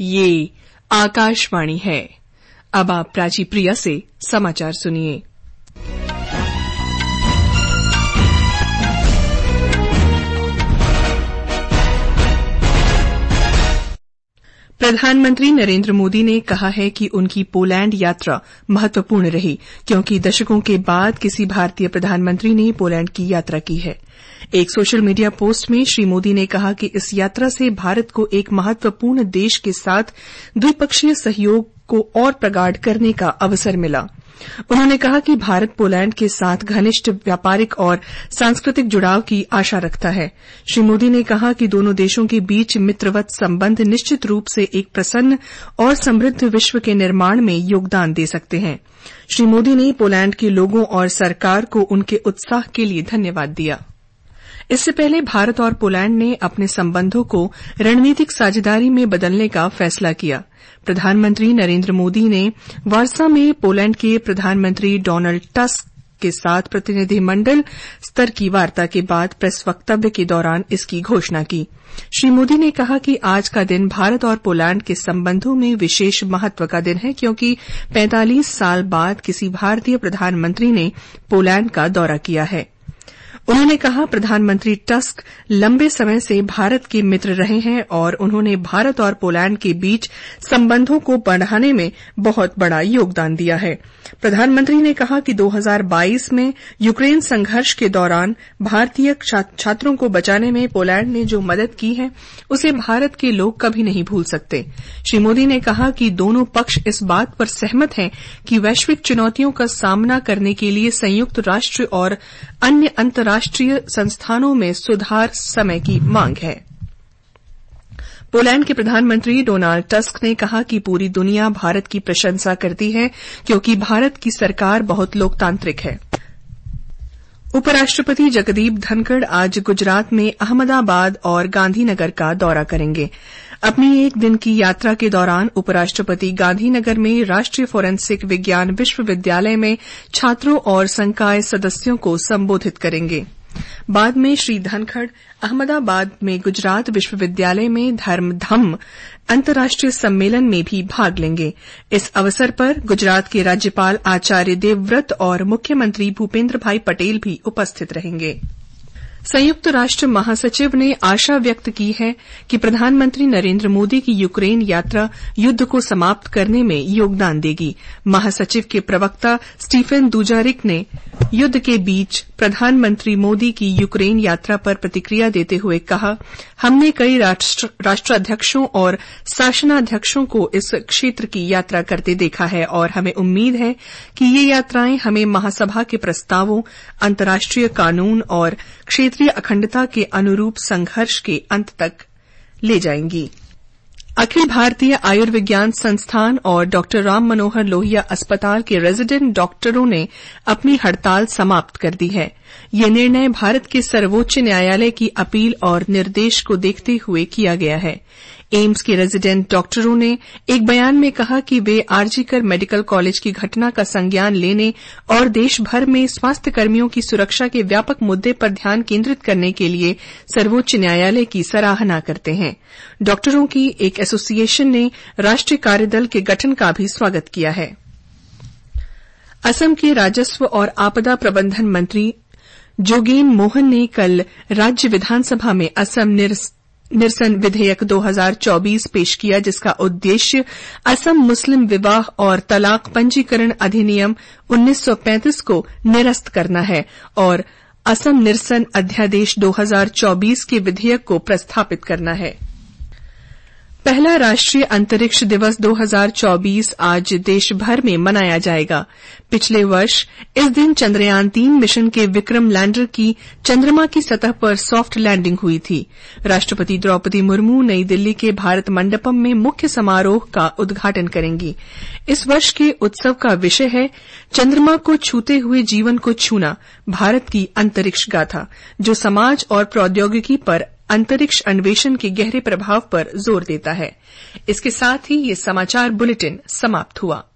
ये आकाशवाणी है। अब आप प्राची प्रिया से समाचार सुनिए। प्रधानमंत्री नरेंद्र मोदी ने कहा है कि उनकी पोलैंड यात्रा महत्वपूर्ण रही, क्योंकि दशकों के बाद किसी भारतीय प्रधानमंत्री ने पोलैंड की यात्रा की है। एक सोशल मीडिया पोस्ट में श्री मोदी ने कहा कि इस यात्रा से भारत को एक महत्वपूर्ण देश के साथ द्विपक्षीय सहयोग को और प्रगाढ़ करने का अवसर मिला। उन्होंने कहा कि भारत पोलैंड के साथ घनिष्ठ व्यापारिक और सांस्कृतिक जुड़ाव की आशा रखता है। श्री मोदी ने कहा कि दोनों देशों के बीच मित्रवत संबंध निश्चित रूप से एक प्रसन्न और समृद्ध विश्व के निर्माण में योगदान दे सकते हैं। श्री मोदी ने पोलैंड के लोगों और सरकार को उनके उत्साह के लिए धन्यवाद दिया। इससे पहले भारत और पोलैंड ने अपने संबंधों को रणनीतिक साझेदारी में बदलने का फैसला किया। प्रधानमंत्री नरेंद्र मोदी ने वार्सा में पोलैंड के प्रधानमंत्री डोनाल्ड टस्क के साथ प्रतिनिधिमंडल स्तर की वार्ता के बाद प्रेस वक्तव्य के दौरान इसकी घोषणा की। श्री मोदी ने कहा कि आज का दिन भारत और पोलैंड के संबंधों में विशेष महत्व का दिन है, क्योंकि 45 साल बाद किसी भारतीय प्रधानमंत्री ने पोलैंड का दौरा किया है। उन्होंने कहा प्रधानमंत्री टस्क लंबे समय से भारत के मित्र रहे हैं और उन्होंने भारत और पोलैंड के बीच संबंधों को बढ़ाने में बहुत बड़ा योगदान दिया है। प्रधानमंत्री ने कहा कि 2022 में यूक्रेन संघर्ष के दौरान भारतीय छात्रों को बचाने में पोलैंड ने जो मदद की है, उसे भारत के लोग कभी नहीं भूल सकते। श्री मोदी ने कहा कि दोनों पक्ष इस बात पर सहमत हैं कि वैश्विक चुनौतियों का सामना करने के लिए संयुक्त राष्ट्र और अन्य अंतर्राष्ट्रीय संस्थानों में सुधार समय की मांग है। पोलैंड के प्रधानमंत्री डोनाल्ड टस्क ने कहा कि पूरी दुनिया भारत की प्रशंसा करती है, क्योंकि भारत की सरकार बहुत लोकतांत्रिक है। उपराष्ट्रपति जगदीप धनखड़ आज गुजरात में अहमदाबाद और गांधीनगर का दौरा करेंगे। अपनी एक दिन की यात्रा के दौरान उपराष्ट्रपति गांधीनगर में राष्ट्रीय फोरेंसिक विज्ञान विश्वविद्यालय में छात्रों और संकाय सदस्यों को संबोधित करेंगे। बाद में श्री धनखड़ अहमदाबाद में गुजरात विश्वविद्यालय में धर्म अंतर्राष्ट्रीय सम्मेलन में भी भाग लेंगे। इस अवसर पर गुजरात के राज्यपाल आचार्य देवव्रत और मुख्यमंत्री भूपेन्द्र भाई पटेल भी उपस्थित रहेंगे। संयुक्त राष्ट्र महासचिव ने आशा व्यक्त की है कि प्रधानमंत्री नरेंद्र मोदी की यूक्रेन यात्रा युद्ध को समाप्त करने में योगदान देगी। महासचिव के प्रवक्ता स्टीफन दुजारिक ने युद्ध के बीच प्रधानमंत्री मोदी की यूक्रेन यात्रा पर प्रतिक्रिया देते हुए कहा, हमने कई राष्ट्राध्यक्षों और शासनाध्यक्षों को इस क्षेत्र की यात्रा करते देखा है और हमें उम्मीद है कि ये यात्राएं हमें महासभा के प्रस्तावों, अंतर्राष्ट्रीय कानून और क्षेत्रीय अखंडता के अनुरूप संघर्ष के अंत तक ले जाएंगी। अखिल भारतीय आयुर्विज्ञान संस्थान और डॉ राम मनोहर लोहिया अस्पताल के रेजिडेंट डॉक्टरों ने अपनी हड़ताल समाप्त कर दी है। यह निर्णय भारत के सर्वोच्च न्यायालय की अपील और निर्देश को देखते हुए किया गया है। एम्स के रेजिडेंट डॉक्टरों ने एक बयान में कहा कि वे आरजीकर मेडिकल कॉलेज की घटना का संज्ञान लेने और देश भर में स्वास्थ्य कर्मियों की सुरक्षा के व्यापक मुद्दे पर ध्यान केंद्रित करने के लिए सर्वोच्च न्यायालय की सराहना करते हैं। डॉक्टरों की एक एसोसिएशन ने राष्ट्रीय कार्यदल के गठन का भी स्वागत किया है। असम के राजस्व और आपदा प्रबंधन मंत्री जोगेन मोहन ने कल राज्य विधानसभा में असम निरसन विधेयक 2024 पेश किया, जिसका उद्देश्य असम मुस्लिम विवाह और तलाक पंजीकरण अधिनियम 1935 को निरस्त करना है और असम निरसन अध्यादेश 2024 के विधेयक को प्रस्थापित करना है। पहला राष्ट्रीय अंतरिक्ष दिवस 2024 आज देश भर में मनाया जाएगा। पिछले वर्ष इस दिन चंद्रयान 3 मिशन के विक्रम लैंडर की चंद्रमा की सतह पर सॉफ्ट लैंडिंग हुई थी। राष्ट्रपति द्रौपदी मुर्मू नई दिल्ली के भारत मंडपम में मुख्य समारोह का उद्घाटन करेंगी। इस वर्ष के उत्सव का विषय है चंद्रमा को छूते हुए जीवन को छूना, भारत की अंतरिक्ष गाथा, जो समाज और प्रौद्योगिकी पर अंतरिक्ष अन्वेषण के गहरे प्रभाव पर जोर देता है। इसके साथ ही ये समाचार बुलेटिन समाप्त हुआ।